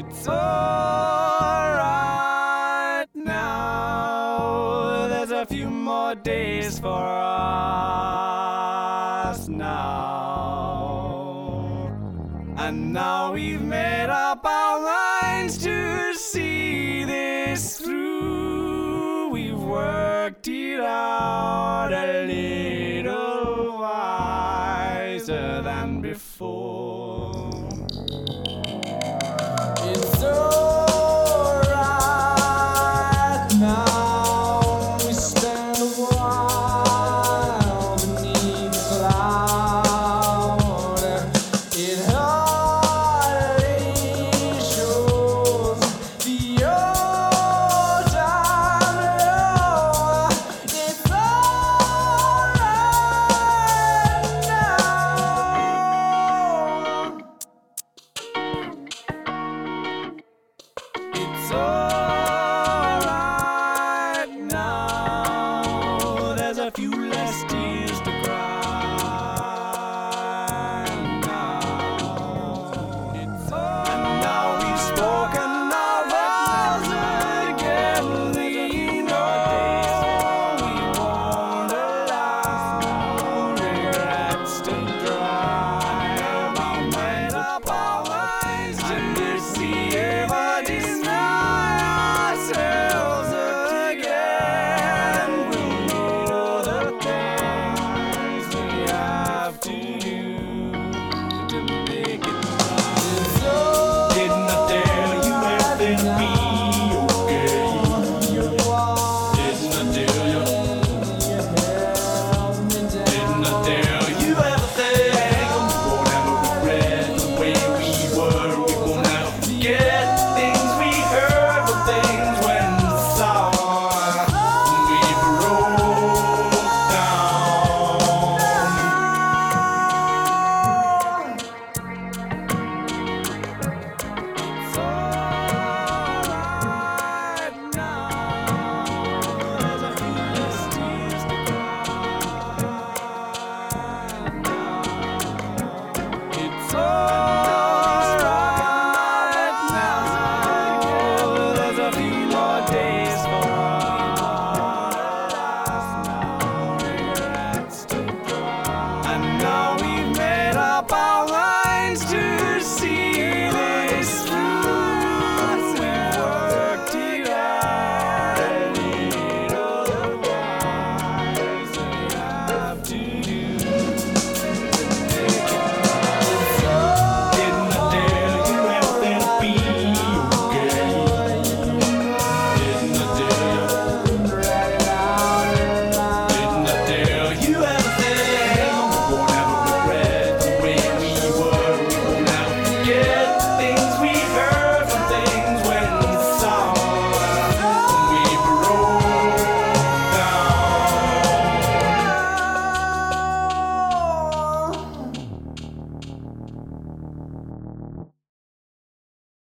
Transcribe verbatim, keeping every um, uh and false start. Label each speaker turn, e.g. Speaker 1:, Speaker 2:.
Speaker 1: It's alright now. There's a few more days for us now. And now we've made up our minds to see this through. We've worked it out a little wiser than before. It's alright now. We spend a while beneath the cloud. It hardly shows the old time low. It's alright now. It's alright now. There's a few less tears